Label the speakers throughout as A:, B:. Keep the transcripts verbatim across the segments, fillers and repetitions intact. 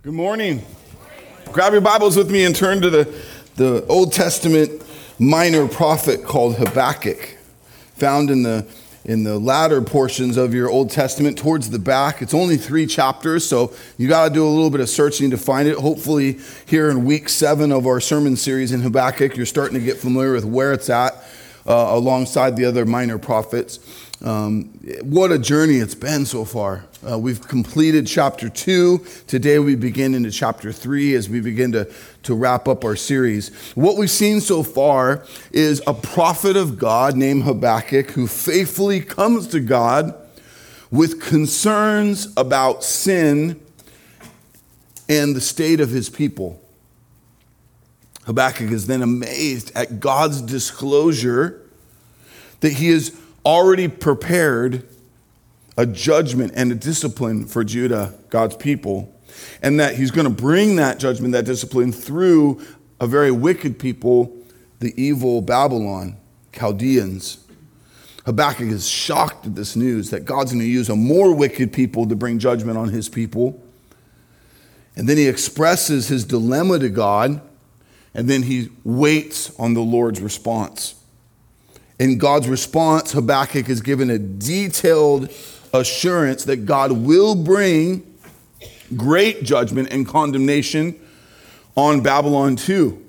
A: Good morning. Grab your Bibles with me and turn to the, the Old Testament minor prophet called Habakkuk, found in the in the latter portions of your Old Testament towards the back. It's only three chapters, so you got to do a little bit of searching to find it. Hopefully here in week seven of our sermon series in Habakkuk, you're starting to get familiar with where it's at uh, alongside the other minor prophets. Um, what a journey it's been so far. Uh, we've completed chapter two. Today we begin into chapter three as we begin to, to wrap up our series. What we've seen so far is a prophet of God named Habakkuk who faithfully comes to God with concerns about sin and the state of his people. Habakkuk is then amazed at God's disclosure that he is already prepared a judgment and a discipline for Judah, God's people, and that he's going to bring that judgment, that discipline through a very wicked people, the evil Babylon, Chaldeans. Habakkuk is shocked at this news that God's going to use a more wicked people to bring judgment on his people. And then he expresses his dilemma to God, and then he waits on the Lord's response. In God's response, Habakkuk is given a detailed assurance that God will bring great judgment and condemnation on Babylon too.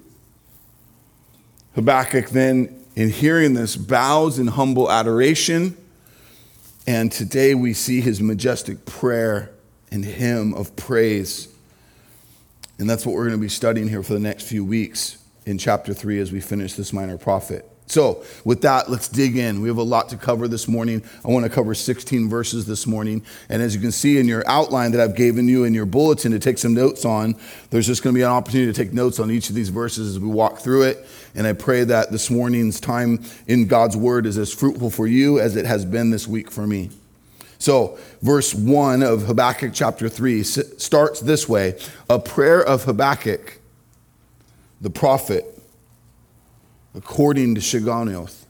A: Habakkuk then, in hearing this, bows in humble adoration. And today we see his majestic prayer and hymn of praise. And that's what we're going to be studying here for the next few weeks in chapter three as we finish this minor prophet. So with that, let's dig in. We have a lot to cover this morning. I want to cover sixteen verses this morning. And as you can see in your outline that I've given you in your bulletin to take some notes on, there's just going to be an opportunity to take notes on each of these verses as we walk through it. And I pray that this morning's time in God's word is as fruitful for you as it has been this week for me. So verse one of Habakkuk chapter three starts this way: a prayer of Habakkuk, the prophet, according to Shigionoth.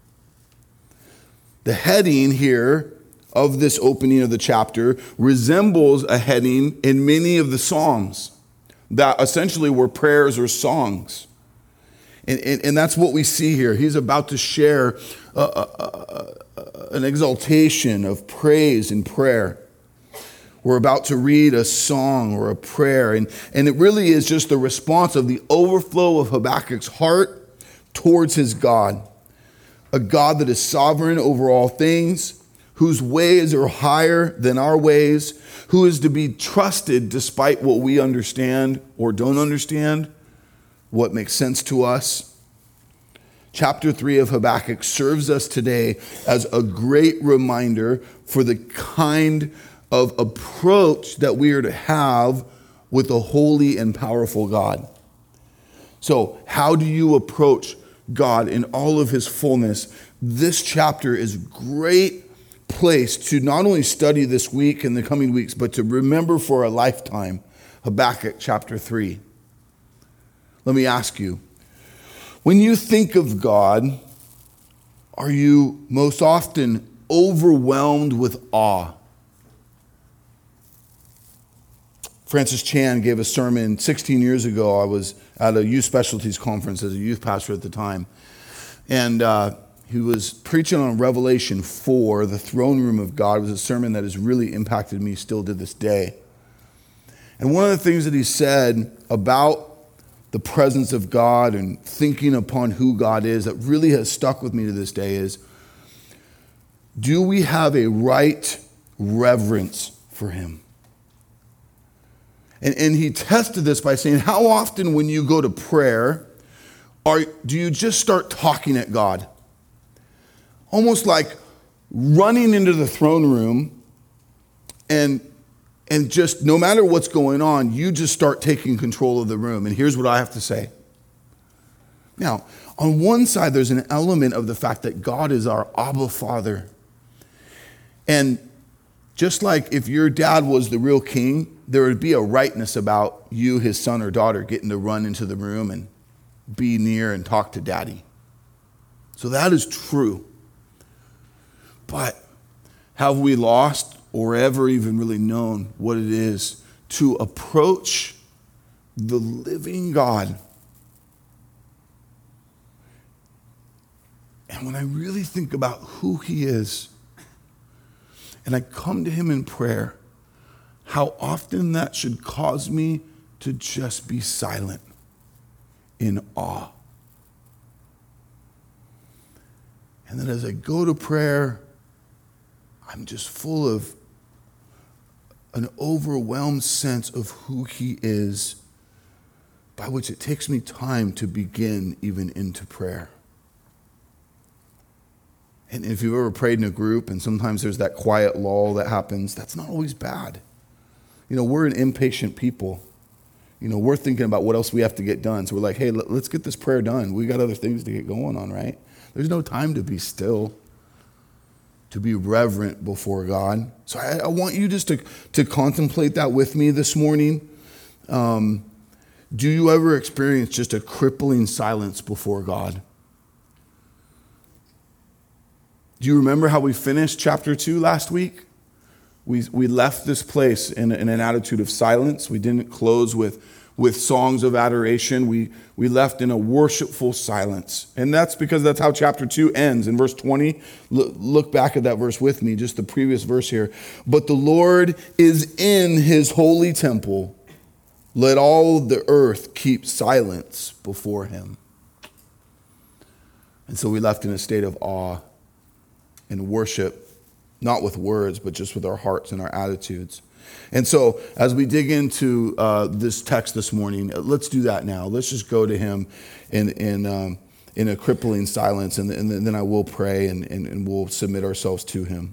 A: The heading here of this opening of the chapter resembles a heading in many of the Psalms that essentially were prayers or songs. And, and, and that's what we see here. He's about to share a, a, a, an exaltation of praise and prayer. We're about to read a song or a prayer. And, and it really is just the response of the overflow of Habakkuk's heart towards his God, a God that is sovereign over all things, whose ways are higher than our ways, who is to be trusted despite what we understand or don't understand, what makes sense to us. Chapter three of Habakkuk serves us today as a great reminder for the kind of approach that we are to have with a holy and powerful God. So, how do you approach God in all of his fullness? This chapter is a great place to not only study this week and the coming weeks, but to remember for a lifetime. Habakkuk chapter three. Let me ask you, when you think of God, are you most often overwhelmed with awe? Francis Chan gave a sermon sixteen years ago. I was at a youth specialties conference as a youth pastor at the time. And uh, he was preaching on Revelation four, the throne room of God. It was a sermon that has really impacted me still to this day. And one of the things that he said about the presence of God and thinking upon who God is that really has stuck with me to this day is, do we have a right reverence for him? And, and he tested this by saying, how often when you go to prayer, are, do you just start talking at God? Almost like running into the throne room and, and just no matter what's going on, you just start taking control of the room. And here's what I have to say. Now, on one side, there's an element of the fact that God is our Abba Father. And just like if your dad was the real king, there would be a rightness about you, his son or daughter, getting to run into the room and be near and talk to daddy. So that is true. But have we lost or ever even really known what it is to approach the living God. And when I really think about who he is, and I come to him in prayer, how often that should cause me to just be silent in awe. And then as I go to prayer, I'm just full of an overwhelmed sense of who he is, by which it takes me time to begin even into prayer. And if you've ever prayed in a group and sometimes there's that quiet lull that happens, that's not always bad. You know, we're an impatient people. You know, we're thinking about what else we have to get done. So we're like, hey, let's get this prayer done. We got other things to get going on, right? There's no time to be still, to be reverent before God. So I, I want you just to, to contemplate that with me this morning. Um, do you ever experience just a crippling silence before God? Do you remember how we finished chapter two last week? We we left this place in, in an attitude of silence. We didn't close with, with songs of adoration. We, we left in a worshipful silence. And that's because that's how chapter two ends. In verse twenty, look, look back at that verse with me, just the previous verse here. But the Lord is in his holy temple. Let all the earth keep silence before him. And so we left in a state of awe and worship, not with words, but just with our hearts and our attitudes. And so as we dig into uh, this text this morning, let's do that now. Let's just go to him in in, um, in a crippling silence, and, and then I will pray and, and, and we'll submit ourselves to him.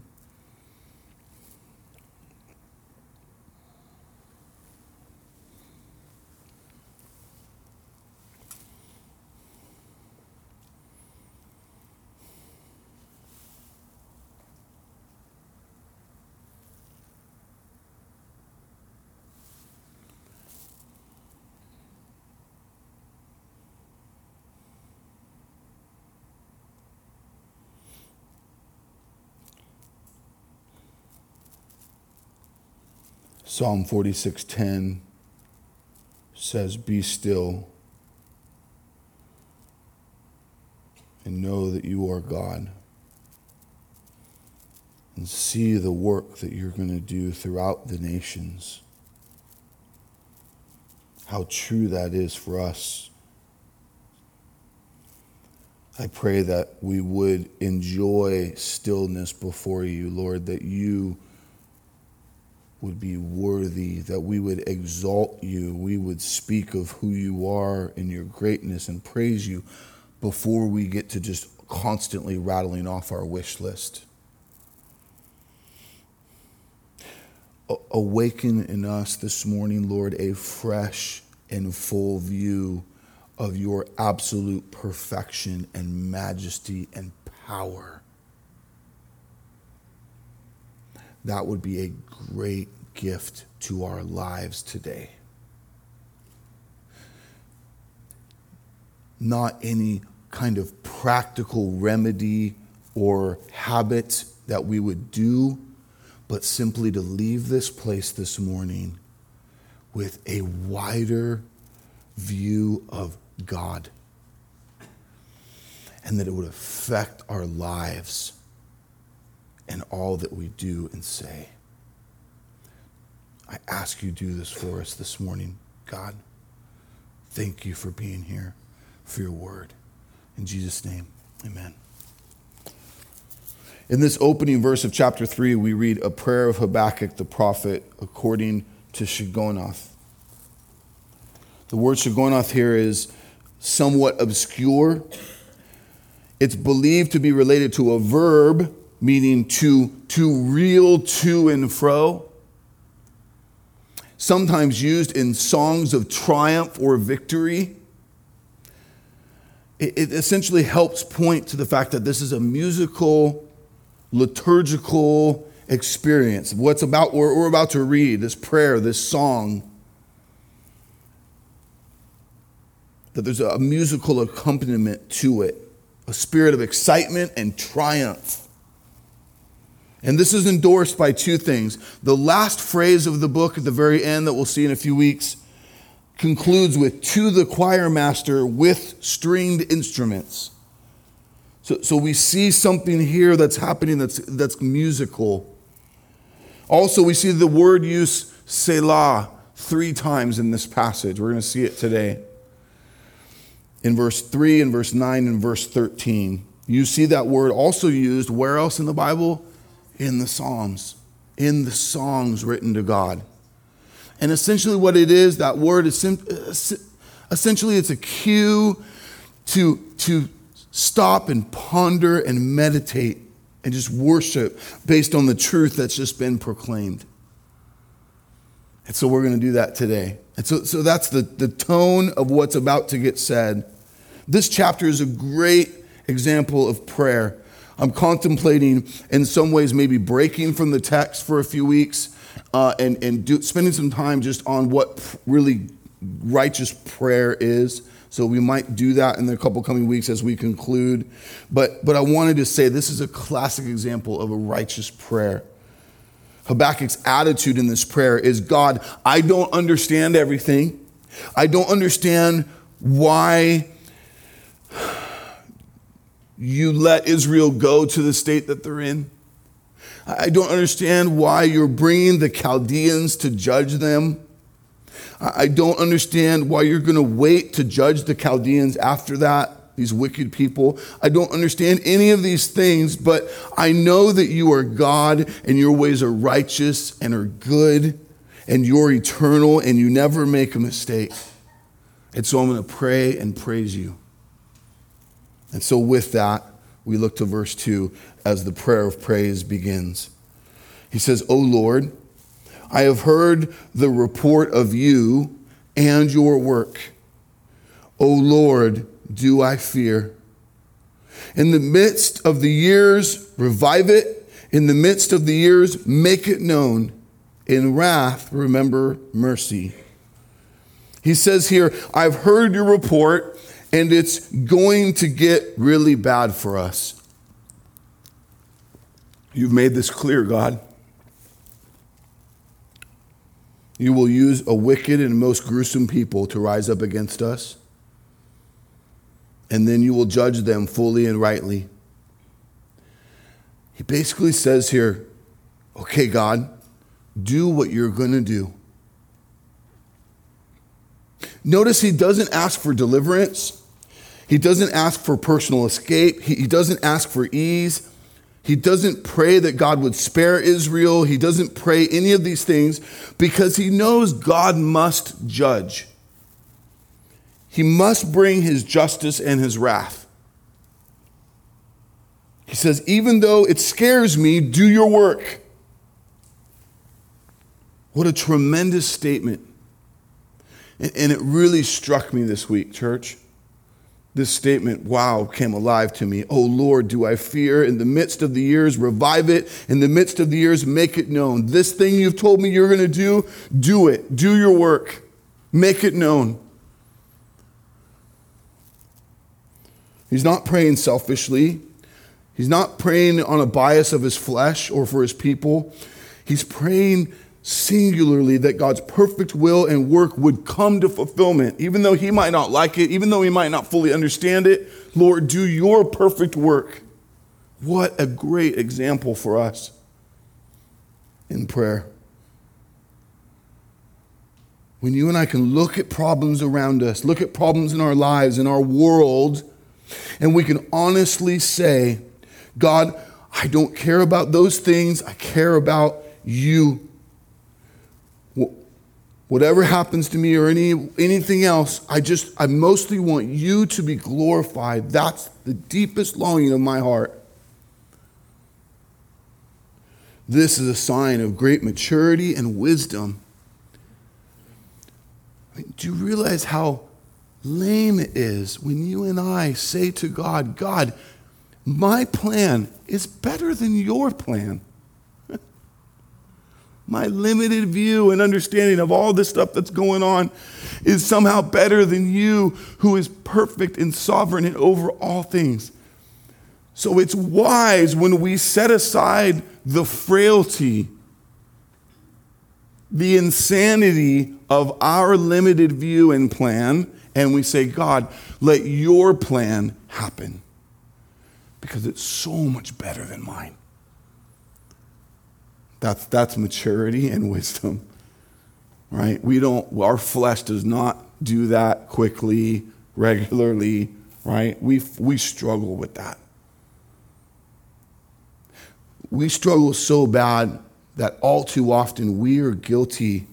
A: Psalm forty-six ten says, "Be still and know that you are God, and see the work that you're going to do throughout the nations." How true that is for us. I pray that we would enjoy stillness before you, Lord, that you would be worthy, that we would exalt you, we would speak of who you are and your greatness and praise you before we get to just constantly rattling off our wish list. A- awaken in us this morning, Lord, a fresh and full view of your absolute perfection and majesty and power. That would be a great gift to our lives today. Not any kind of practical remedy or habit that we would do, but simply to leave this place this morning with a wider view of God, and that it would affect our lives and all that we do and say. I ask you to do this for us this morning, God. Thank you for being here, for your word. In Jesus' name, amen. In this opening verse of chapter three, we read a prayer of Habakkuk the prophet according to Shigionoth. The word Shigionoth here is somewhat obscure. It's believed to be related to a verb meaning to, to reel to and fro, sometimes used in songs of triumph or victory. It, it essentially helps point to the fact that this is a musical, liturgical experience. What's about we're, we're about to read, this prayer, this song, that there's a musical accompaniment to it, a spirit of excitement and triumph. And this is endorsed by two things. The last phrase of the book at the very end that we'll see in a few weeks concludes with, to the choir master with stringed instruments. So, so we see something here that's happening that's, that's musical. Also, we see the word use Selah three times in this passage. We're going to see it today. In verse three, and verse nine, and verse thirteen. You see that word also used where else in the Bible? In the Psalms. In the songs written to God. And essentially what it is, that word is sim- essentially it's a cue to, to stop and ponder and meditate and just worship based on the truth that's just been proclaimed. And so we're going to do that today. And so, so that's the, the tone of what's about to get said. This chapter is a great example of prayer. I'm contemplating in some ways maybe breaking from the text for a few weeks uh, and, and do, spending some time just on what really righteous prayer is. So we might do that in the couple coming weeks as we conclude. But, but I wanted to say this is a classic example of a righteous prayer. Habakkuk's attitude in this prayer is, God, I don't understand everything. I don't understand why you let Israel go to the state that they're in. I don't understand why you're bringing the Chaldeans to judge them. I don't understand why you're going to wait to judge the Chaldeans after that, these wicked people. I don't understand any of these things, but I know that you are God and your ways are righteous and are good and you're eternal and you never make a mistake. And so I'm going to pray and praise you. And so with that, we look to verse two as the prayer of praise begins. He says, O Lord, I have heard the report of you and your work. O Lord, do I fear. In the midst of the years, revive it. In the midst of the years, make it known. In wrath, remember mercy. He says here, I've heard your report, and it's going to get really bad for us. You've made this clear, God. You will use a wicked and most gruesome people to rise up against us, and then you will judge them fully and rightly. He basically says here, okay, God, do what you're going to do. Notice he doesn't ask for deliverance. He doesn't ask for personal escape. He, he doesn't ask for ease. He doesn't pray that God would spare Israel. He doesn't pray any of these things because he knows God must judge. He must bring his justice and his wrath. He says, even though it scares me, do your work. What a tremendous statement. And it really struck me this week, church. This statement, wow, came alive to me. Oh Lord, do I fear? In the midst of the years, revive it. In the midst of the years, make it known. This thing you've told me you're going to do, do it. Do your work. Make it known. He's not praying selfishly. He's not praying on a bias of his flesh or for his people. He's praying singularly that God's perfect will and work would come to fulfillment, even though he might not like it, even though he might not fully understand it. Lord, do your perfect work. What a great example for us in prayer. When you and I can look at problems around us, look at problems in our lives, in our world, and we can honestly say, God, I don't care about those things. I care about you. Whatever happens to me or any anything else, I just, I mostly want you to be glorified. That's the deepest longing of my heart. This is a sign of great maturity and wisdom. I mean, do you realize how lame it is when you and I say to God, God, my plan is better than your plan. My limited view and understanding of all this stuff that's going on is somehow better than you, who is perfect and sovereign and over all things. So it's wise when we set aside the frailty, the insanity of our limited view and plan, and we say, God, let your plan happen, because it's so much better than mine. That's, that's maturity and wisdom, right? We don't, our flesh does not do that quickly, regularly, right? We, we struggle with that. We struggle so bad that all too often we are guilty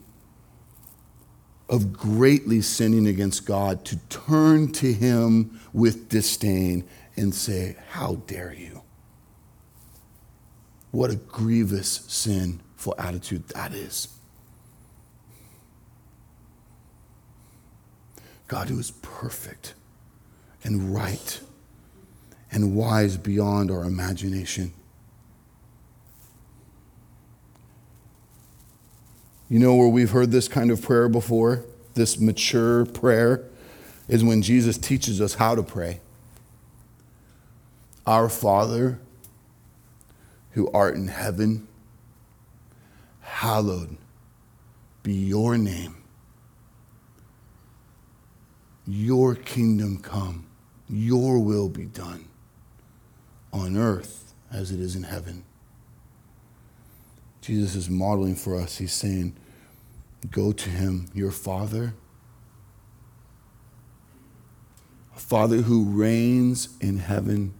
A: of greatly sinning against God, to turn to him with disdain and say, how dare you? What a grievous, sinful attitude that is. God, who is perfect and right and wise beyond our imagination. You know where we've heard this kind of prayer before, this mature prayer, is when Jesus teaches us how to pray. Our Father, who art in heaven, hallowed be your name. Your kingdom come, your will be done on earth as it is in heaven. Jesus is modeling for us. He's saying, go to him, your Father, a Father who reigns in heaven.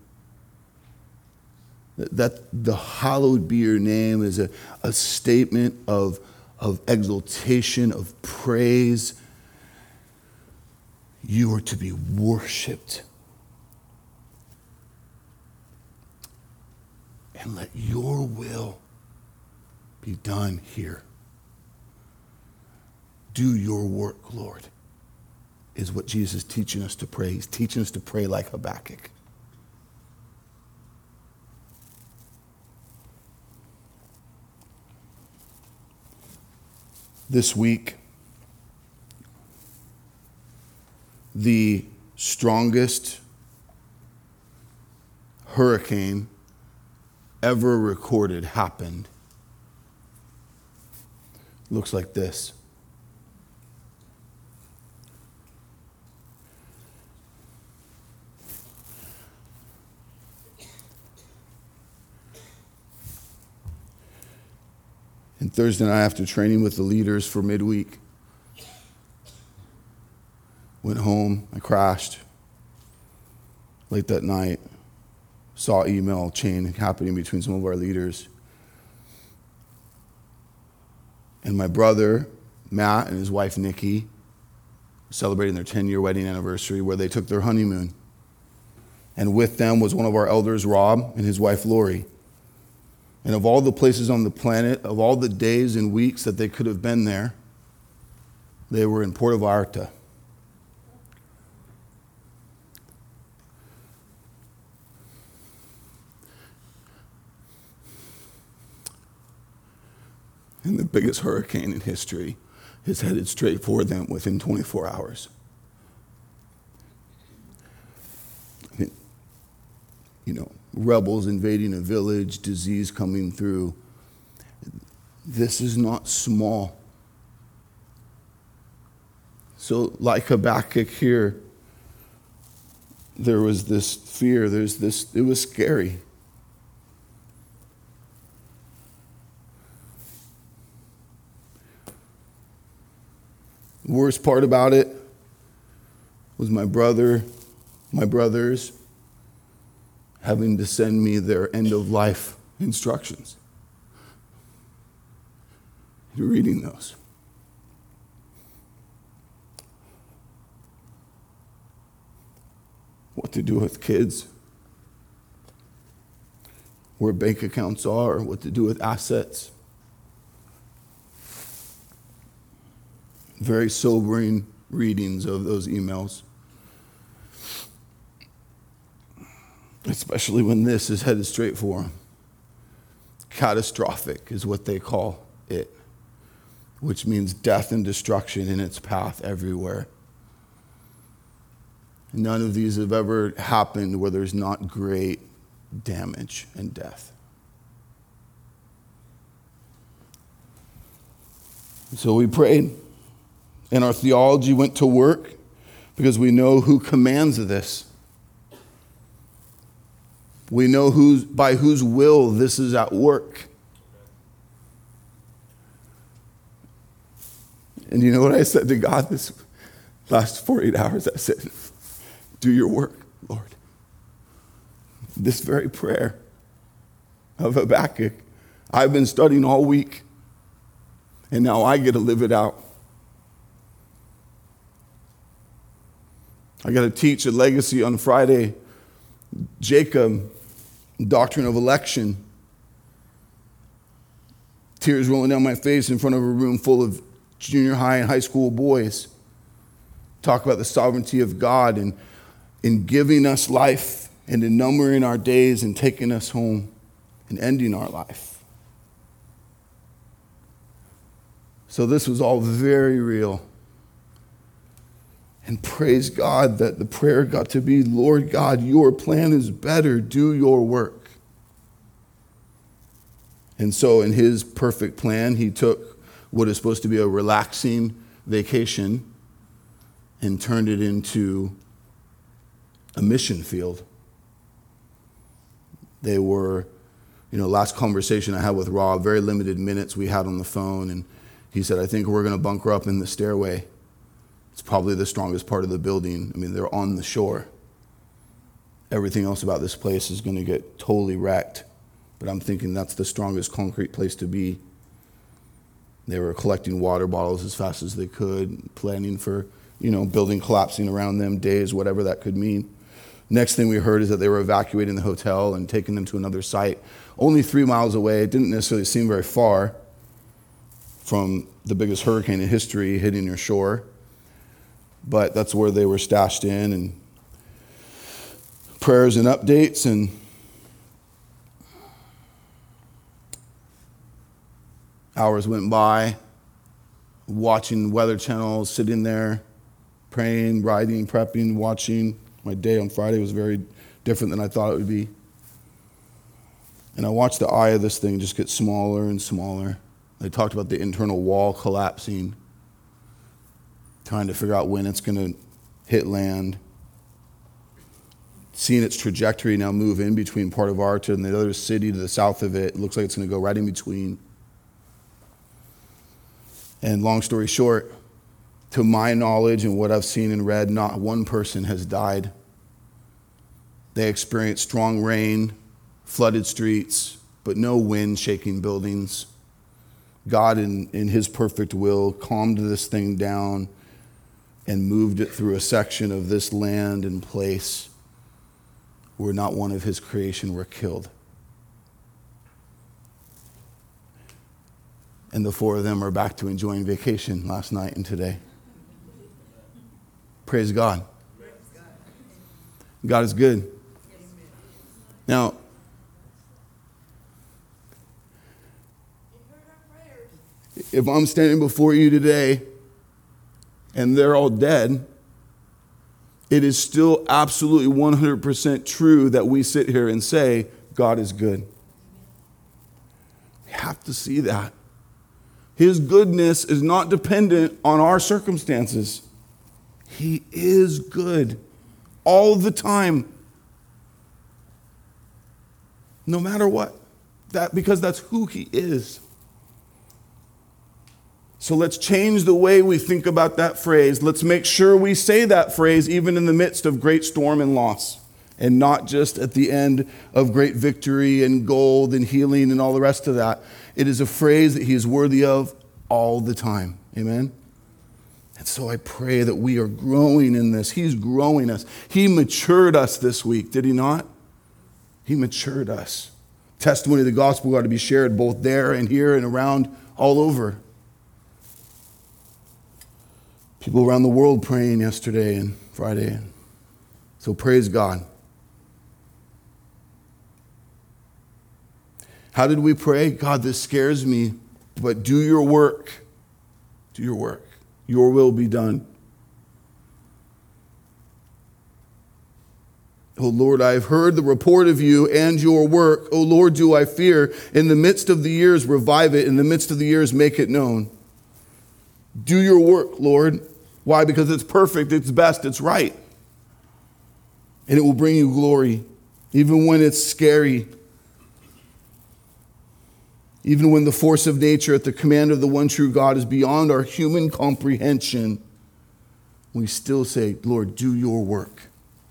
A: That the hallowed be your name is a, a statement of, of exaltation, of praise. You are to be worshiped. And let your will be done here. Do your work, Lord, is what Jesus is teaching us to pray. He's teaching us to pray like Habakkuk. This week, the strongest hurricane ever recorded happened. Looks like this. And Thursday night after training with the leaders for midweek, went home, I crashed. Late that night, saw email chain happening between some of our leaders. And my brother, Matt, and his wife, Nikki, were celebrating their ten-year wedding anniversary where they took their honeymoon. And with them was one of our elders, Rob, and his wife, Lori. And of all the places on the planet, of all the days and weeks that they could have been there, they were in Puerto Vallarta. And the biggest hurricane in history is headed straight for them within twenty-four hours. I mean, you know, rebels invading a village, disease coming through. This is not small. So like Habakkuk here, there was this fear, there's this, it was scary. The worst part about it was my brother, my brothers, having to send me their end-of-life instructions. You're reading those. What to do with kids, where bank accounts are, what to do with assets. Very sobering readings of those emails. Especially when this is headed straight for them. Catastrophic is what they call it, which means death and destruction in its path everywhere. None of these have ever happened where there's not great damage and death. So we prayed, and our theology went to work because we know who commands this. We know who's, by whose will this is at work. And you know what I said to God this last forty-eight hours? I said, do your work, Lord. This very prayer of Habakkuk, I've been studying all week, and now I get to live it out. I got to teach a legacy on Friday, Jacob, doctrine of election. Tears rolling down my face in front of a room full of junior high and high school boys. Talk about the sovereignty of God and in giving us life and in numbering our days and taking us home and ending our life. So this was all very real. And praise God that the prayer got to be, Lord God, your plan is better. Do your work. And so in his perfect plan, he took what is supposed to be a relaxing vacation and turned it into a mission field. They were, you know, last conversation I had with Rob, very limited minutes we had on the phone, and he said, I think we're going to bunker up in the stairway. It's probably the strongest part of the building. I mean, they're on the shore. Everything else about this place is going to get totally wrecked, but I'm thinking that's the strongest concrete place to be. They were collecting water bottles as fast as they could, planning for, you know, building collapsing around them, days, whatever that could mean. Next thing we heard is that they were evacuating the hotel and taking them to another site, only three miles away. It didn't necessarily seem very far from the biggest hurricane in history hitting your shore, but that's where they were stashed in, and prayers and updates, and hours went by, watching weather channels, sitting there, praying, writing, prepping, watching. My day on Friday was very different than I thought it would be. And I watched the eye of this thing just get smaller and smaller. They talked about the internal wall collapsing, trying to figure out when it's going to hit land. Seeing its trajectory now move in between part of Arta and the other city to the south of it. It looks like it's going to go right in between. And long story short, to my knowledge and what I've seen and read, not one person has died. They experienced strong rain, flooded streets, but no wind shaking buildings. God, in, in his perfect will, calmed this thing down and moved it through a section of this land and place where not one of his creation were killed. And the four of them are back to enjoying vacation last night and today. Praise God. God is good. Now, if I'm standing before you today and they're all dead, it is still absolutely one hundred percent true that we sit here and say, God is good. We have to see that. His goodness is not dependent on our circumstances. He is good all the time. No matter what. That, because that's who he is. So let's change the way we think about that phrase. Let's make sure we say that phrase even in the midst of great storm and loss, and not just at the end of great victory and gold and healing and all the rest of that. It is a phrase that he is worthy of all the time. Amen? And so I pray that we are growing in this. He's growing us. He matured us this week, did he not? He matured us. Testimony of the gospel ought to be shared both there and here and around all over. People around the world praying yesterday and Friday. So praise God. How did we pray? God, this scares me, but do your work. Do your work. Your will be done. O Lord, I have heard the report of you and your work. O Lord, do I fear. In the midst of the years, revive it. In the midst of the years, make it known. Do your work, Lord. Why? Because it's perfect, it's best, it's right. And it will bring you glory, even when it's scary. Even when the force of nature at the command of the one true God is beyond our human comprehension, we still say, Lord, do your work.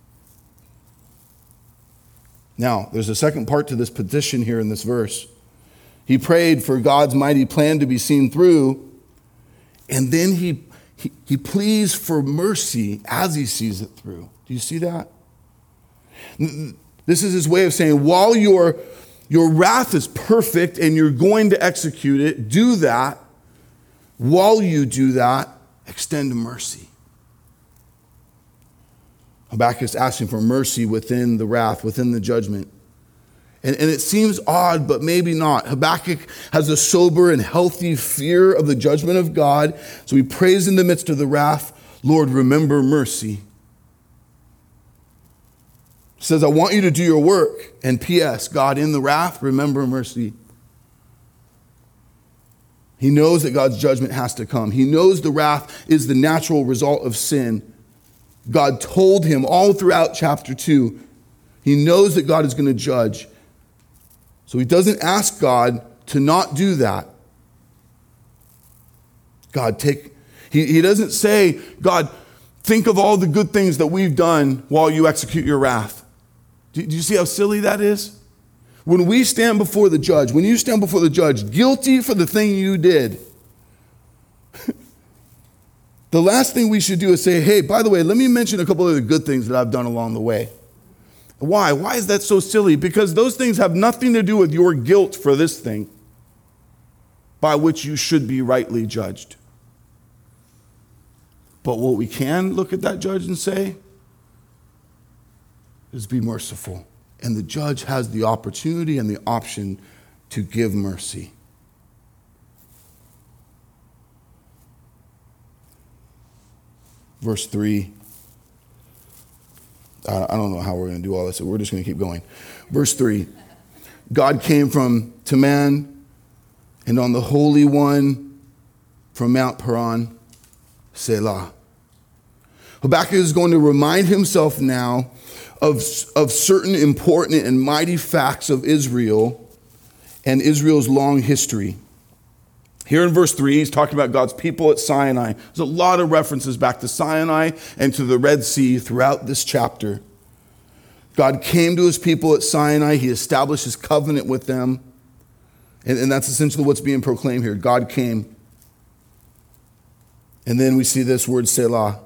A: Now, there's a second part to this petition here in this verse. He prayed for God's mighty plan to be seen through, and then he, he, he pleads for mercy as he sees it through. Do you see that? This is his way of saying, while your, your wrath is perfect and you're going to execute it, do that. While you do that, extend mercy. Habakkuk is asking for mercy within the wrath, within the judgment. And, and it seems odd, but maybe not. Habakkuk has a sober and healthy fear of the judgment of God. So he prays in the midst of the wrath, Lord, remember mercy. He says, I want you to do your work. And P S, God, in the wrath, remember mercy. He knows that God's judgment has to come. He knows the wrath is the natural result of sin. God told him all throughout chapter two. He knows that God is going to judge. So he doesn't ask God to not do that. God, take, he, he doesn't say, God, think of all the good things that we've done while you execute your wrath. Do, do you see how silly that is? When we stand before the judge, when you stand before the judge, guilty for the thing you did, the last thing we should do is say, hey, by the way, let me mention a couple of the good things that I've done along the way. Why? Why is that so silly? Because those things have nothing to do with your guilt for this thing by which you should be rightly judged. But what we can look at that judge and say is be merciful. And the judge has the opportunity and the option to give mercy. Verse three. I don't know how we're going to do all this, so we're just going to keep going. Verse three. God came from Teman, and on the Holy One from Mount Paran, Selah. Habakkuk is going to remind himself now of, of certain important and mighty facts of Israel and Israel's long history. Here in verse three, he's talking about God's people at Sinai. There's a lot of references back to Sinai and to the Red Sea throughout this chapter. God came to his people at Sinai. He established his covenant with them. And, and that's essentially what's being proclaimed here. God came. And then we see this word Selah.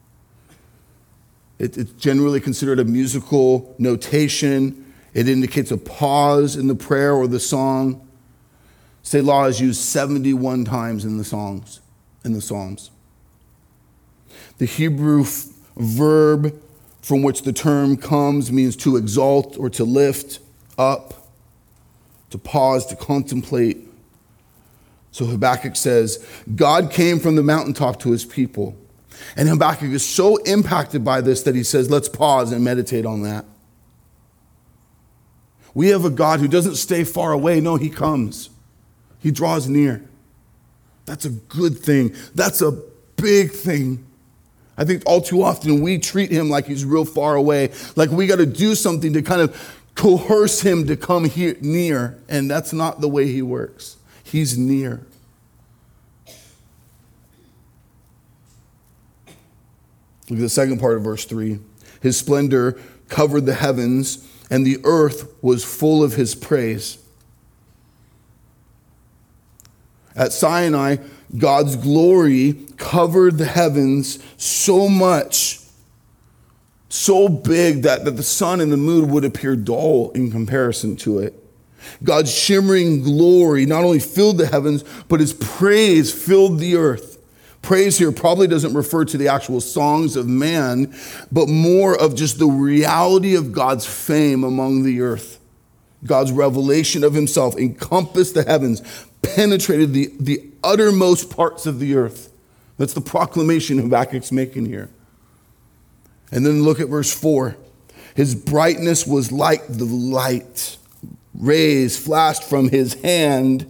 A: It, it's generally considered a musical notation. It indicates a pause in the prayer or the song. Selah is used seventy-one times in the songs, in the Psalms. The Hebrew f- verb from which the term comes means to exalt or to lift up, to pause, to contemplate. So Habakkuk says, God came from the mountaintop to his people. And Habakkuk is so impacted by this that he says, let's pause and meditate on that. We have a God who doesn't stay far away. No, he comes. He draws near. That's a good thing. That's a big thing. I think all too often we treat him like he's real far away, like we got to do something to kind of coerce him to come here near, and that's not the way he works. He's near. Look at the second part of verse three. His splendor covered the heavens, and the earth was full of his praise. At Sinai, God's glory covered the heavens so much, so big that, that the sun and the moon would appear dull in comparison to it. God's shimmering glory not only filled the heavens, but his praise filled the earth. Praise here probably doesn't refer to the actual songs of man, but more of just the reality of God's fame among the earth. God's revelation of himself encompassed the heavens, penetrated the, the uttermost parts of the earth. That's the proclamation Habakkuk's making here. And then look at verse four. His brightness was like the light. Rays flashed from his hand,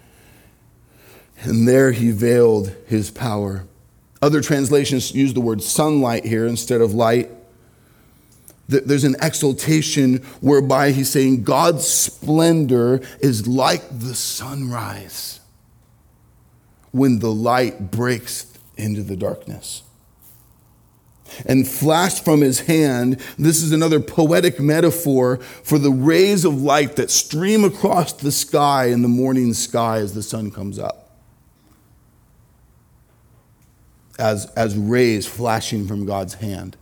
A: and there he veiled his power. Other translations use the word sunlight here instead of light. There's an exaltation whereby he's saying God's splendor is like the sunrise when the light breaks into the darkness. And flashed from his hand, this is another poetic metaphor for the rays of light that stream across the sky in the morning sky as the sun comes up. As, as rays flashing from God's hand.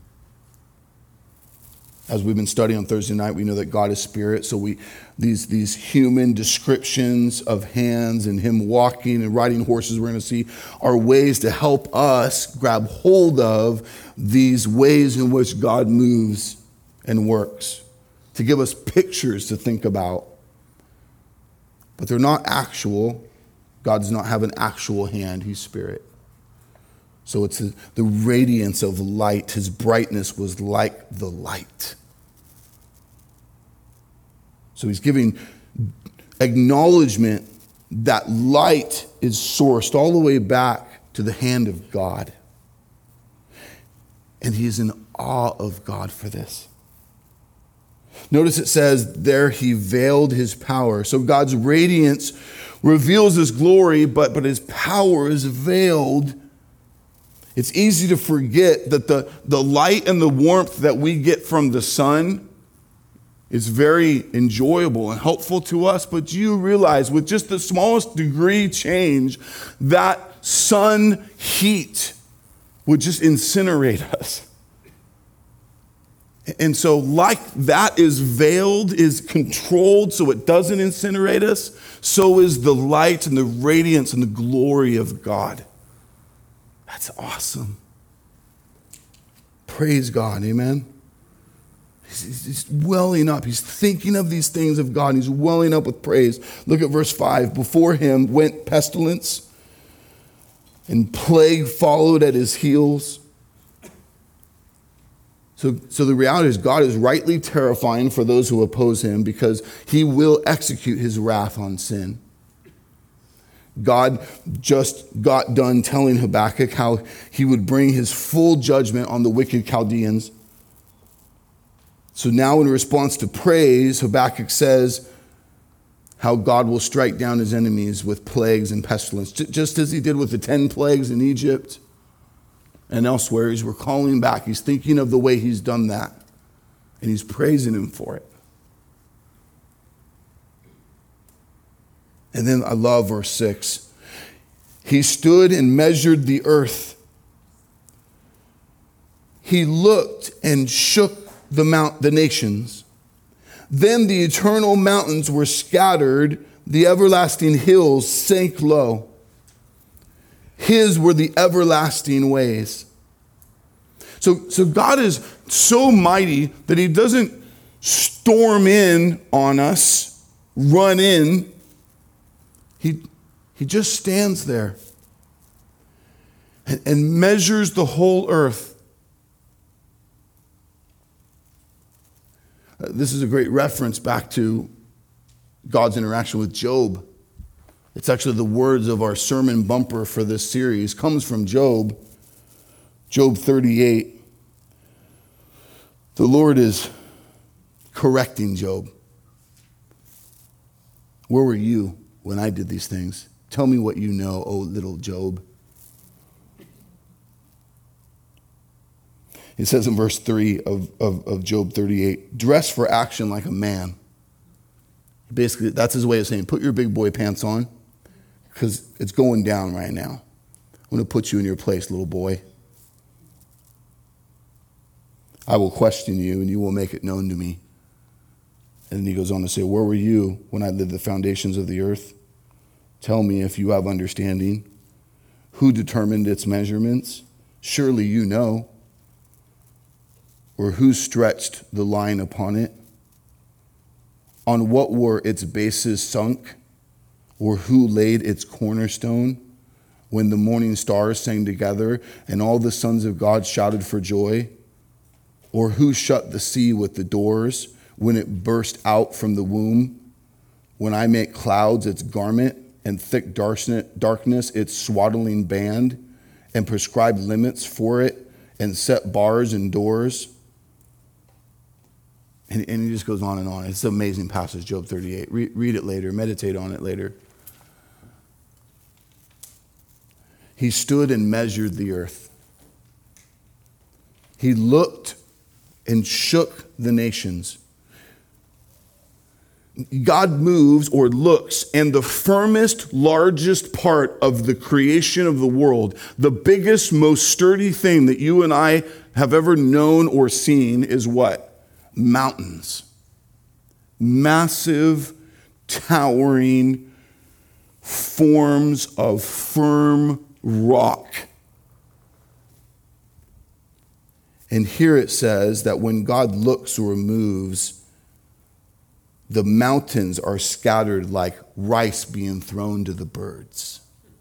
A: As we've been studying on Thursday night, we know that God is spirit. So we these, these human descriptions of hands and him walking and riding horses we're going to see are ways to help us grab hold of these ways in which God moves and works. To give us pictures to think about. But they're not actual. God does not have an actual hand. He's spirit. So it's the radiance of light. His brightness was like the light. So he's giving acknowledgement that light is sourced all the way back to the hand of God. And he is in awe of God for this. Notice it says, there he veiled his power. So God's radiance reveals his glory, but, but his power is veiled. It's easy to forget that the, the light and the warmth that we get from the sun is very enjoyable and helpful to us. But do you realize with just the smallest degree change, that sun heat would just incinerate us? And so like that is veiled, is controlled so it doesn't incinerate us, so is the light and the radiance and the glory of God. That's awesome. Praise God, amen? He's, he's welling up. He's thinking of these things of God. And he's welling up with praise. Look at verse five. Before him went pestilence, and plague followed at his heels. So, so the reality is God is rightly terrifying for those who oppose him because he will execute his wrath on sin. God just got done telling Habakkuk how he would bring his full judgment on the wicked Chaldeans. So now in response to praise, Habakkuk says how God will strike down his enemies with plagues and pestilence, just as he did with the ten plagues in Egypt and elsewhere. He's recalling back. He's thinking of the way he's done that, and he's praising him for it. And then I love verse six. He stood and measured the earth. He looked and shook the mount, the nations. Then the eternal mountains were scattered. The everlasting hills sank low. His were the everlasting ways. So, so God is so mighty that he doesn't storm in on us, run in. He, he just stands there and, and measures the whole earth. Uh, this is a great reference back to God's interaction with Job. It's actually the words of our sermon bumper for this series. It comes from Job, Job thirty-eight. The Lord is correcting Job. Where were you when I did these things? Tell me what you know, O little Job. It says in verse three of, of, of Job thirty-eight, dress for action like a man. Basically, that's his way of saying, put your big boy pants on, because it's going down right now. I'm going to put you in your place, little boy. I will question you, and you will make it known to me. And then he goes on to say, where were you when I laid the foundations of the earth? Tell me if you have understanding. Who determined its measurements? Surely you know. Or who stretched the line upon it? On what were its bases sunk? Or who laid its cornerstone? When the morning stars sang together and all the sons of God shouted for joy? Or who shut the sea with the doors when it burst out from the womb? When I make clouds its garment and thick darkness its swaddling band, and prescribe limits for it and set bars and doors. And, and he just goes on and on. It's an amazing passage, Job thirty-eight. Re- read it later. Meditate on it later. He stood and measured the earth. He looked and shook the nations. God moves or looks, and the firmest, largest part of the creation of the world, the biggest, most sturdy thing that you and I have ever known or seen is what? Mountains. Massive, towering forms of firm rock. And here it says that when God looks or moves, the mountains are scattered like rice being thrown to the birds.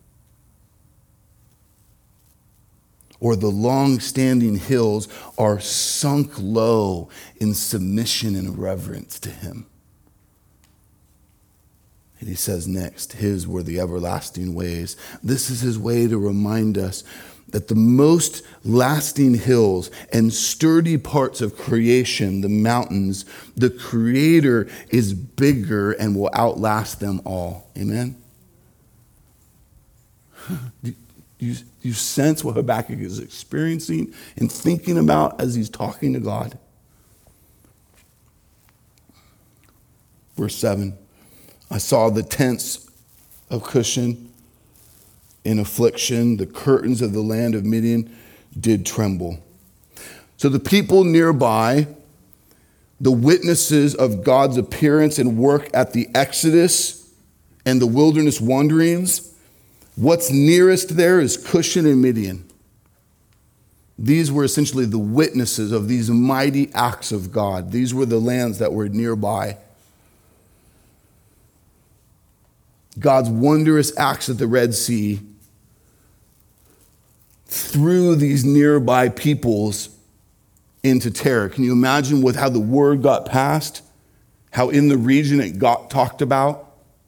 A: Or the long-standing hills are sunk low in submission and reverence to him. And he says next, his were the everlasting ways. This is his way to remind us that the most lasting hills and sturdy parts of creation, the mountains, the Creator is bigger and will outlast them all. Amen? Do you, do you sense what Habakkuk is experiencing and thinking about as he's talking to God? Verse seven, I saw the tents of Cushan in affliction, the curtains of the land of Midian did tremble. So the people nearby, the witnesses of God's appearance and work at the Exodus and the wilderness wanderings, what's nearest there is Cushan and Midian. These were essentially the witnesses of these mighty acts of God. These were the lands that were nearby. God's wondrous acts at the Red Sea threw these nearby peoples into terror. Can you imagine with how the word got passed? How in the region it got talked about?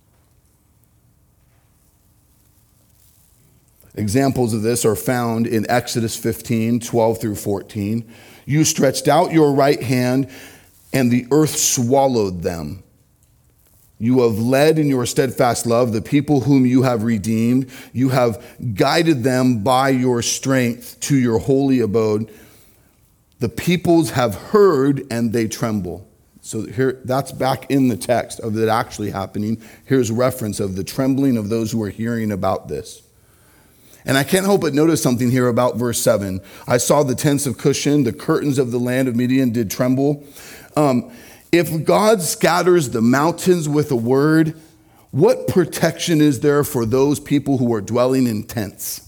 A: Examples of this are found in Exodus fifteen, twelve through fourteen. You stretched out your right hand, and the earth swallowed them. You have led in your steadfast love the people whom you have redeemed. You have guided them by your strength to your holy abode. The peoples have heard and they tremble. So here, that's back in the text of it actually happening. Here's reference of the trembling of those who are hearing about this. And I can't help but notice something here about verse seven. I saw the tents of Cushan, the curtains of the land of Midian did tremble. Um, If God scatters the mountains with a word, what protection is there for those people who are dwelling in tents?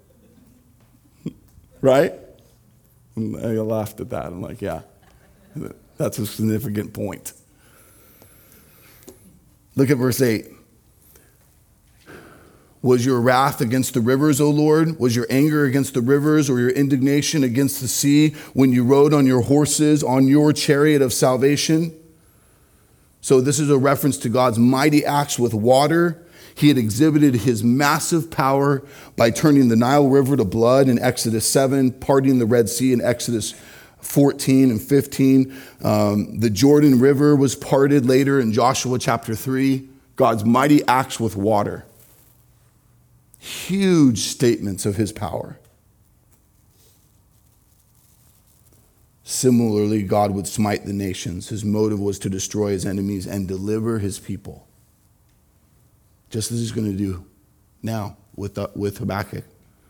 A: Right? I laughed at that. I'm like, yeah, that's a significant point. Look at verse eight. Was your wrath against the rivers, O Lord? Was your anger against the rivers, or your indignation against the sea when you rode on your horses, on your chariot of salvation? So this is a reference to God's mighty acts with water. He had exhibited his massive power by turning the Nile River to blood in Exodus seven, parting the Red Sea in Exodus fourteen and fifteen. Um, the Jordan River was parted later in Joshua chapter three. God's mighty acts with water. Huge statements of his power. Similarly, God would smite the nations. His motive was to destroy his enemies and deliver his people. Just as he's going to do now with, the, with Habakkuk.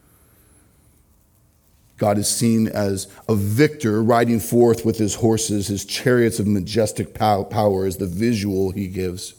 A: God is seen as a victor riding forth with his horses, his chariots of majestic power is the visual he gives.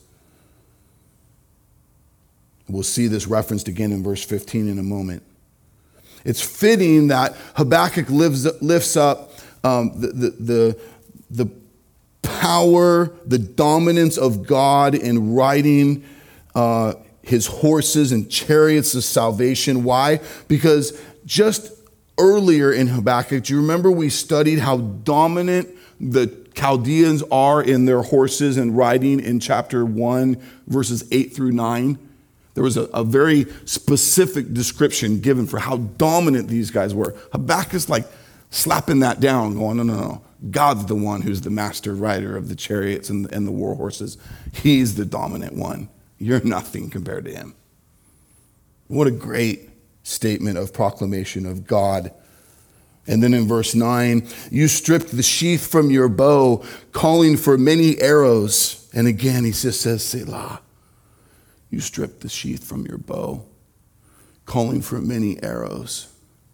A: We'll see this referenced again in verse fifteen in a moment. It's fitting that Habakkuk lives, lifts up um, the, the, the, the power, the dominance of God in riding uh, his horses and chariots of salvation. Why? Because just earlier in Habakkuk, do you remember we studied how dominant the Chaldeans are in their horses and riding in chapter one, verses eight through nine? There was a, a very specific description given for how dominant these guys were. Habakkuk's like slapping that down, going, no, no, no. God's the one who's the master rider of the chariots and, and the war horses. He's the dominant one. You're nothing compared to him. What a great statement of proclamation of God. And then in verse nine, you stripped the sheath from your bow, calling for many arrows. And again, he just says, Selah. You stripped the sheath from your bow, calling for many arrows.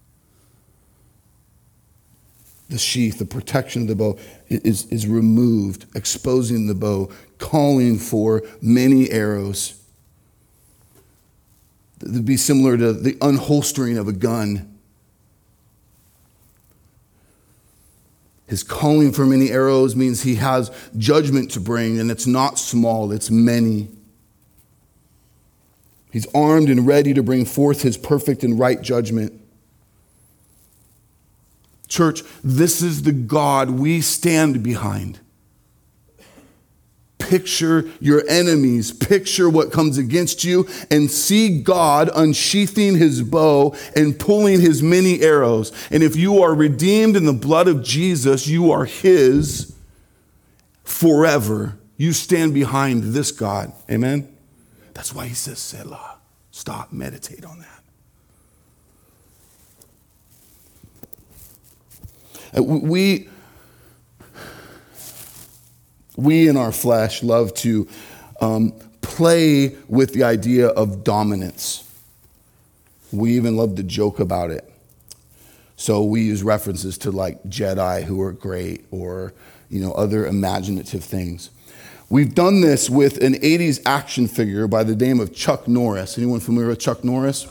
A: The sheath, the protection of the bow is, is removed, exposing the bow, calling for many arrows. It would be similar to the unholstering of a gun. His calling for many arrows means he has judgment to bring, and it's not small, it's many. He's armed and ready to bring forth his perfect and right judgment. Church, this is the God we stand behind. Picture your enemies, picture what comes against you, and see God unsheathing his bow and pulling his many arrows. And if you are redeemed in the blood of Jesus, you are his forever. You stand behind this God. Amen? That's why he says, Selah. Stop, meditate on that. We, we in our flesh love to um, play with the idea of dominance. We even love to joke about it. So we use references to like Jedi who are great, or you know, other imaginative things. We've done this with an eighties action figure by the name of Chuck Norris. Anyone familiar with Chuck Norris?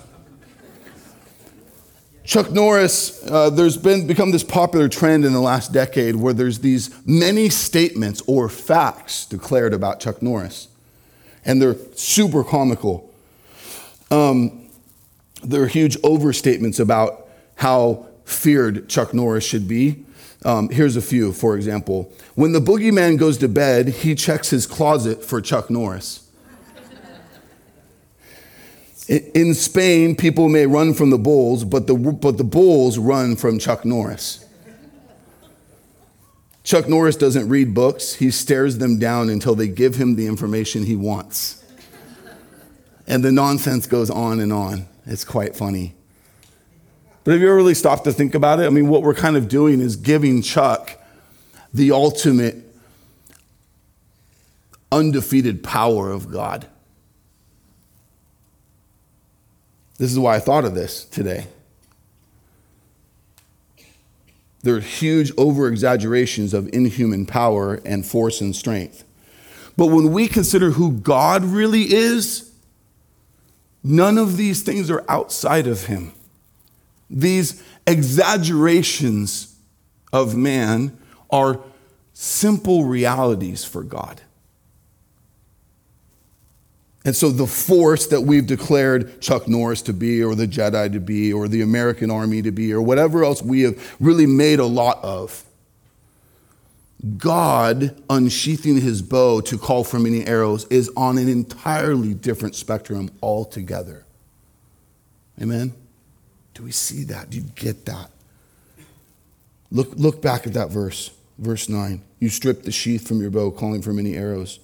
A: Chuck Norris, uh, there's been become this popular trend in the last decade where there's these many statements or facts declared about Chuck Norris. And they're super comical. Um, there are huge overstatements about how feared Chuck Norris should be. Um, here's a few, for example. When the boogeyman goes to bed, he checks his closet for Chuck Norris. In Spain, people may run from the bulls, but the, but the bulls run from Chuck Norris. Chuck Norris doesn't read books. He stares them down until they give him the information he wants. And the nonsense goes on and on. It's quite funny. But have you ever really stopped to think about it? I mean, what we're kind of doing is giving Chuck the ultimate undefeated power of God. This is why I thought of this today. There are huge over-exaggerations of inhuman power and force and strength. But when we consider who God really is, none of these things are outside of him. These exaggerations of man are simple realities for God. And so the force that we've declared Chuck Norris to be, or the Jedi to be, or the American army to be, or whatever else we have really made a lot of, God unsheathing his bow to call for many arrows is on an entirely different spectrum altogether. Amen? Do we see that? Do you get that? Look, look back at that verse, verse nine. You stripped the sheath from your bow, calling for many arrows.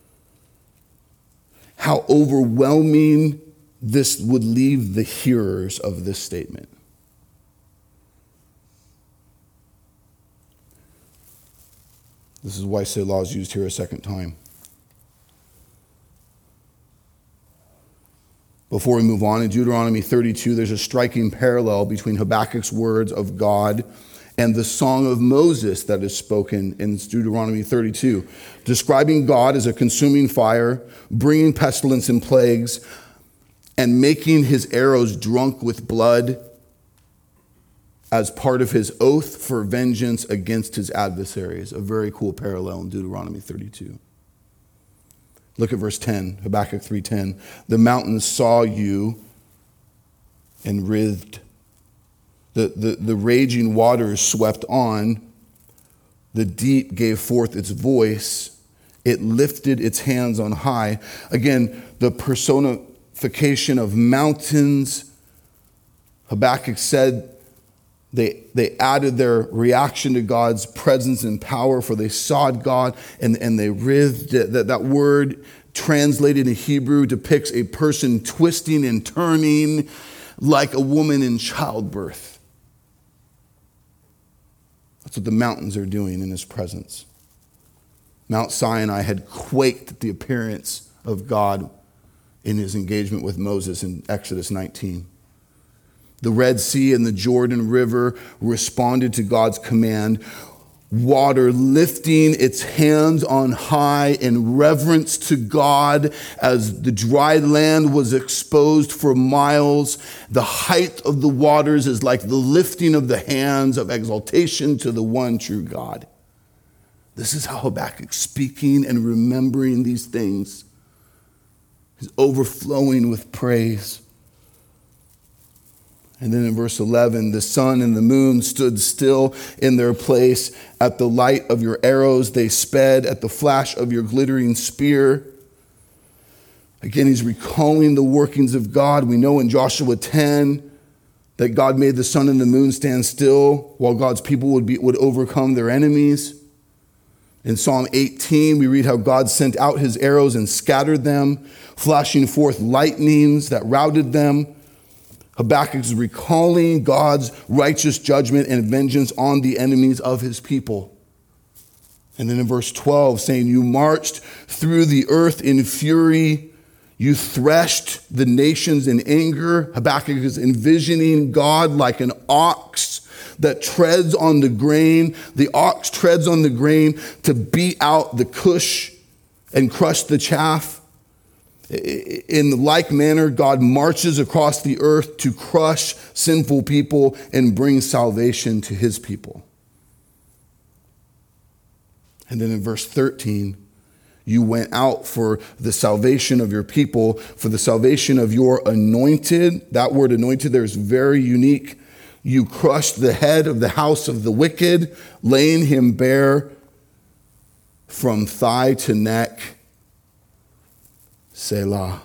A: How overwhelming this would leave the hearers of this statement. This is why Selah is used here a second time. Before we move on, in Deuteronomy thirty-two, there's a striking parallel between Habakkuk's words of God and the song of Moses that is spoken in Deuteronomy thirty-two, describing God as a consuming fire, bringing pestilence and plagues, and making his arrows drunk with blood as part of his oath for vengeance against his adversaries. A very cool parallel in Deuteronomy thirty-two. Look at verse ten, Habakkuk three ten. The mountains saw you and writhed. The, the, the raging waters swept on. The deep gave forth its voice. It lifted its hands on high. Again, the personification of mountains. Habakkuk said they, they added their reaction to God's presence and power, for they sought God and, and they writhed. That, that word translated in Hebrew depicts a person twisting and turning like a woman in childbirth. That's what the mountains are doing in his presence. Mount Sinai had quaked at the appearance of God in his engagement with Moses in Exodus nineteen. The Red Sea and the Jordan River responded to God's command, water lifting its hands on high in reverence to God as the dry land was exposed for miles. The height of the waters is like the lifting of the hands of exaltation to the one true God. This is how Habakkuk speaking and remembering these things. He's overflowing with praise. And then in verse eleven, the sun and the moon stood still in their place. At the light of your arrows they sped, at the flash of your glittering spear. Again, he's recalling the workings of God. We know in Joshua ten that God made the sun and the moon stand still while God's people would be, would overcome their enemies. In Psalm eighteen, we read how God sent out his arrows and scattered them, flashing forth lightnings that routed them. Habakkuk is recalling God's righteous judgment and vengeance on the enemies of his people. And then in verse twelve, saying, you marched through the earth in fury. You threshed the nations in anger. Habakkuk is envisioning God like an ox that treads on the grain. The ox treads on the grain to beat out the cush and crush the chaff. In like manner, God marches across the earth to crush sinful people and bring salvation to his people. And then in verse thirteen, you went out for the salvation of your people, for the salvation of your anointed. That word anointed there is very unique. You crushed the head of the house of the wicked, laying him bare from thigh to neck. Selah.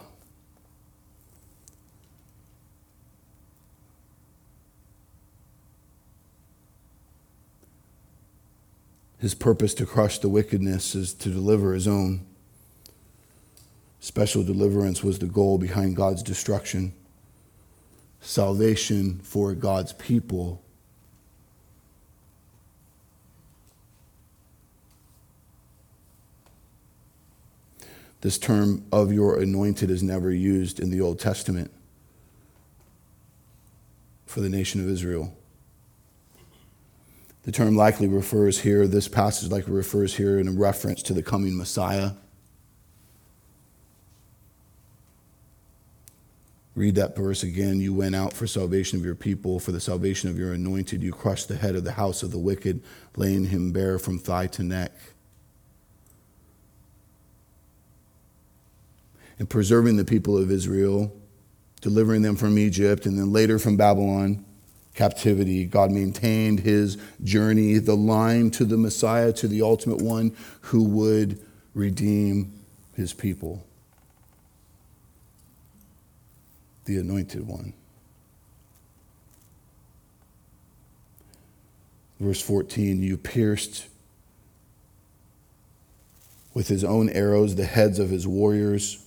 A: His purpose to crush the wickedness is to deliver his own. Special deliverance was the goal behind God's destruction. Salvation for God's people. This term of your anointed is never used in the Old Testament for the nation of Israel. The term likely refers here, this passage likely refers here in a reference to the coming Messiah. Read that verse again. You went out for salvation of your people, for the salvation of your anointed. You crushed the head of the house of the wicked, laying him bare from thigh to neck. And preserving the people of Israel, delivering them from Egypt, and then later from Babylon captivity, God maintained his journey, the line to the Messiah, to the ultimate one who would redeem his people. The anointed one. Verse fourteen, you pierced with his own arrows the heads of his warriors,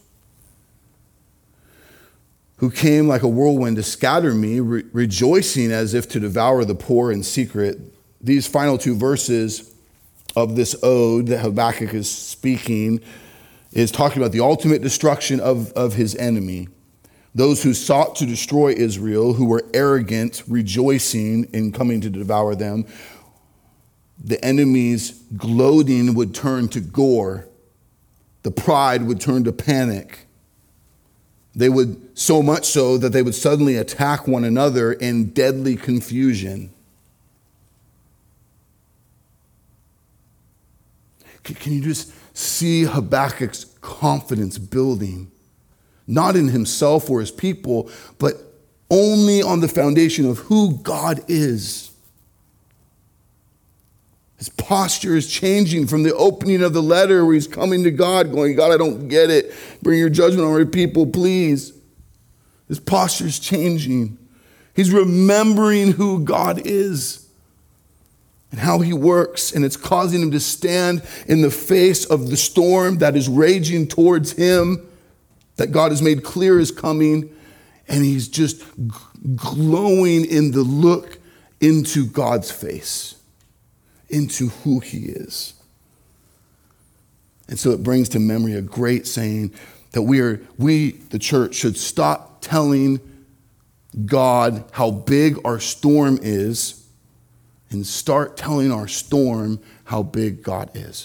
A: who came like a whirlwind to scatter me, re- rejoicing as if to devour the poor in secret. These final two verses of this ode that Habakkuk is speaking is talking about the ultimate destruction of, of his enemy. Those who sought to destroy Israel, who were arrogant, rejoicing in coming to devour them. The enemy's gloating would turn to gore. The pride would turn to panic. They would, so much so that they would suddenly attack one another in deadly confusion. Can you just see Habakkuk's confidence building? Not in himself or his people, but only on the foundation of who God is. His posture is changing from the opening of the letter where he's coming to God going, God, I don't get it. Bring your judgment on your people, please. His posture is changing. He's remembering who God is and how he works, and it's causing him to stand in the face of the storm that is raging towards him, that God has made clear is coming, and he's just glowing in the look into God's face, into who he is. And so it brings to memory a great saying that we are, we, the church, should stop telling God how big our storm is and start telling our storm how big God is.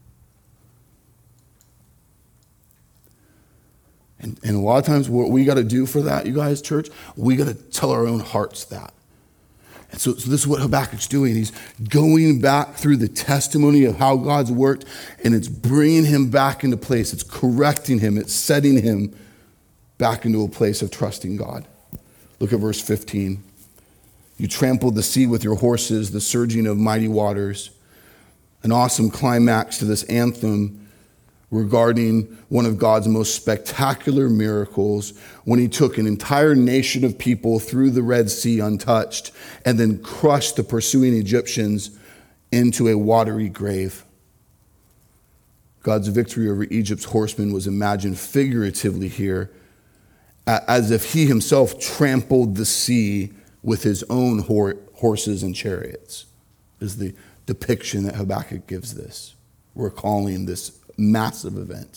A: And, and a lot of times what we got to do for that, you guys, church, we got to tell our own hearts that. And so, so this is what Habakkuk's doing. He's going back through the testimony of how God's worked, and it's bringing him back into place. It's correcting him. It's setting him back into a place of trusting God. Look at verse fifteen. You trampled the sea with your horses, the surging of mighty waters. An awesome climax to this anthem regarding one of God's most spectacular miracles when he took an entire nation of people through the Red Sea untouched and then crushed the pursuing Egyptians into a watery grave. God's victory over Egypt's horsemen was imagined figuratively here, as if he himself trampled the sea with his own horses and chariots, is the depiction that Habakkuk gives this, recalling this massive event.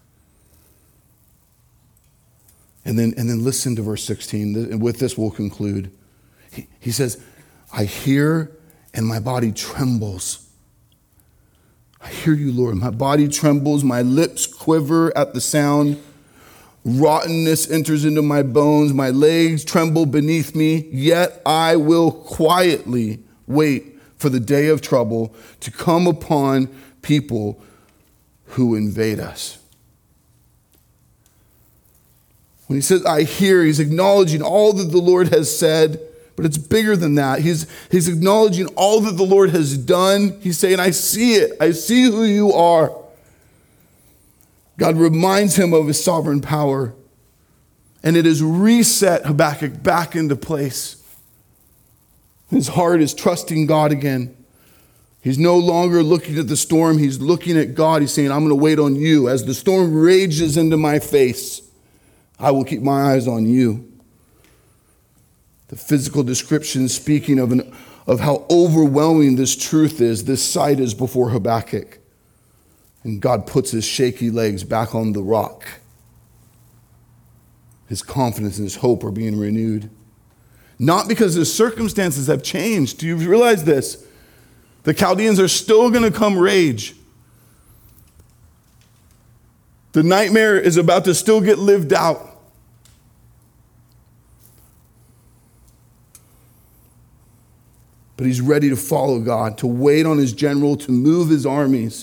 A: And then, and then listen to verse sixteen. And with this, we'll conclude. He, he says, I hear and my body trembles. I hear you, Lord. My body trembles. My lips quiver at the sound. Rottenness enters into my bones. My legs tremble beneath me. Yet I will quietly wait for the day of trouble to come upon people who invade us. When he says, I hear, he's acknowledging all that the Lord has said, but it's bigger than that. He's, he's acknowledging all that the Lord has done. He's saying, I see it. I see who you are. God reminds him of his sovereign power, and it has reset Habakkuk back into place. His heart is trusting God again. He's no longer looking at the storm. He's looking at God. He's saying, I'm going to wait on you. As the storm rages into my face, I will keep my eyes on you. The physical description speaking of, an, of how overwhelming this truth is, this sight is before Habakkuk. And God puts his shaky legs back on the rock. His confidence and his hope are being renewed. Not because his circumstances have changed. Do you realize this? The Chaldeans are still going to come rage. The nightmare is about to still get lived out. But he's ready to follow God, to wait on his general, to move his armies,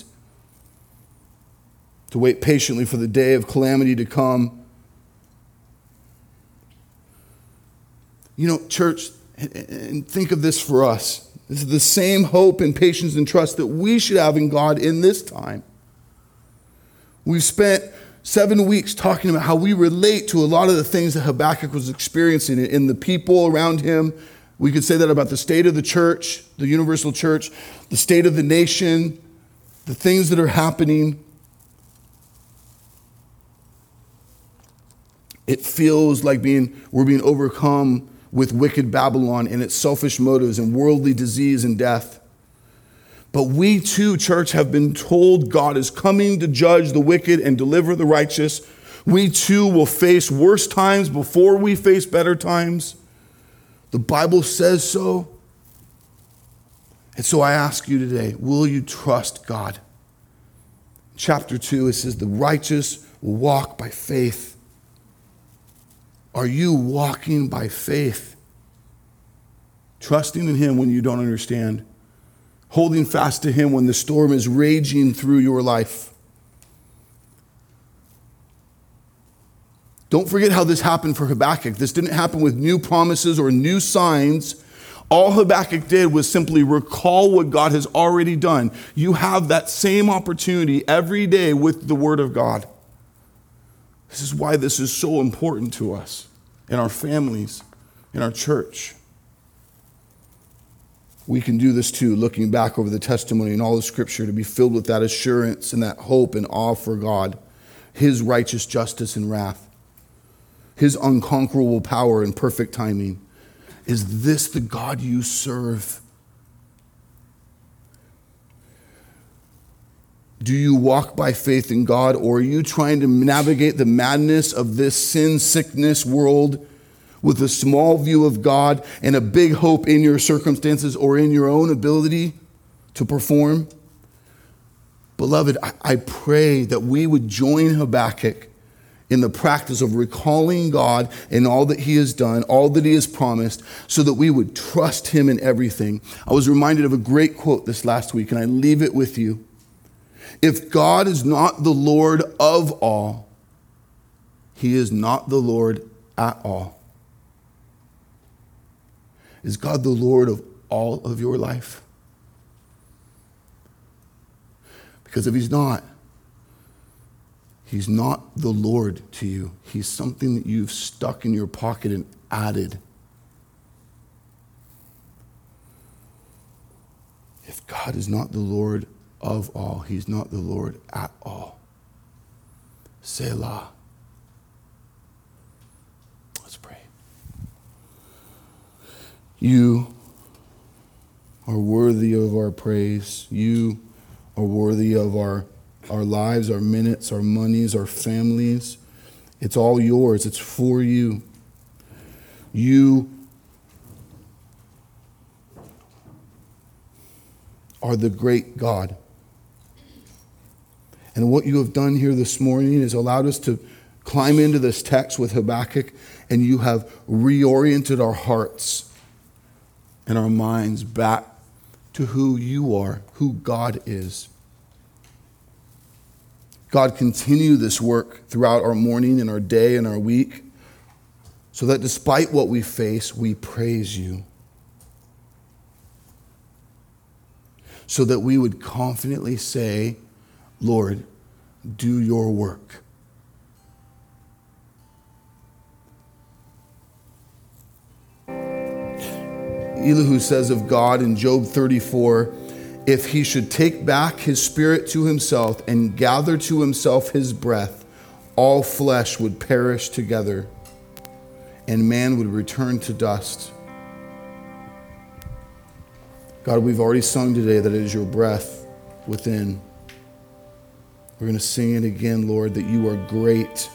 A: to wait patiently for the day of calamity to come. You know, church, and think of this for us. This is the same hope and patience and trust that we should have in God in this time. We've spent seven weeks talking about how we relate to a lot of the things that Habakkuk was experiencing in the people around him. We could say that about the state of the church, the universal church, the state of the nation, the things that are happening. It feels like being we're being overcome with wicked Babylon and its selfish motives and worldly disease and death. But we too, church, have been told God is coming to judge the wicked and deliver the righteous. We too will face worse times before we face better times. The Bible says so. And so I ask you today, will you trust God? Chapter two, it says, the righteous will walk by faith. Are you walking by faith? Trusting in him when you don't understand. Holding fast to him when the storm is raging through your life. Don't forget how this happened for Habakkuk. This didn't happen with new promises or new signs. All Habakkuk did was simply recall what God has already done. You have that same opportunity every day with the Word of God. This is why this is so important to us, in our families, in our church. We can do this too, looking back over the testimony and all the Scripture, to be filled with that assurance and that hope and awe for God, His righteous justice and wrath, His unconquerable power and perfect timing. Is this the God you serve? Do you walk by faith in God, or are you trying to navigate the madness of this sin sickness world with a small view of God and a big hope in your circumstances or in your own ability to perform? Beloved, I, I pray that we would join Habakkuk in the practice of recalling God and all that He has done, all that He has promised, so that we would trust Him in everything. I was reminded of a great quote this last week, and I leave it with you. If God is not the Lord of all, He is not the Lord at all. Is God the Lord of all of your life? Because if He's not, He's not the Lord to you. He's something that you've stuck in your pocket and added. If God is not the Lord of all, He's not the Lord at all. Selah. Let's pray. You are worthy of our praise. You are worthy of our Our lives, our minutes, our monies, our families. It's all yours. It's for you. You are the great God. And what you have done here this morning is allowed us to climb into this text with Habakkuk, and you have reoriented our hearts and our minds back to who you are, who God is. God, continue this work throughout our morning and our day and our week, so that despite what we face, we praise you. So that we would confidently say, Lord, do your work. Elihu says of God in Job thirty-four, if He should take back His spirit to Himself and gather to Himself His breath, all flesh would perish together, and man would return to dust. God, we've already sung today that it is your breath within. We're going to sing it again, Lord, that you are great,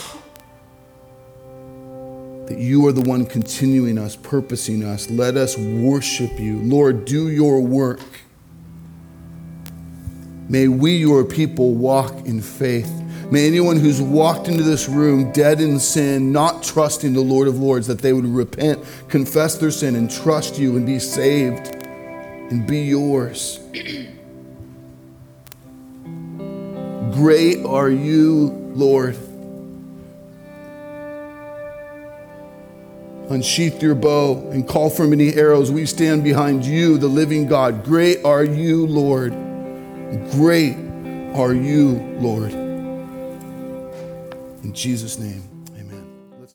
A: that you are the one continuing us, purposing us. Let us worship you. Lord, do your work. May we, your people, walk in faith. May anyone who's walked into this room dead in sin, not trusting the Lord of Lords, that they would repent, confess their sin, and trust you and be saved and be yours. Great are you, Lord. Unsheath your bow and call for many arrows. We stand behind you, the living God. Great are you, Lord. Great are you, Lord. In Jesus' name.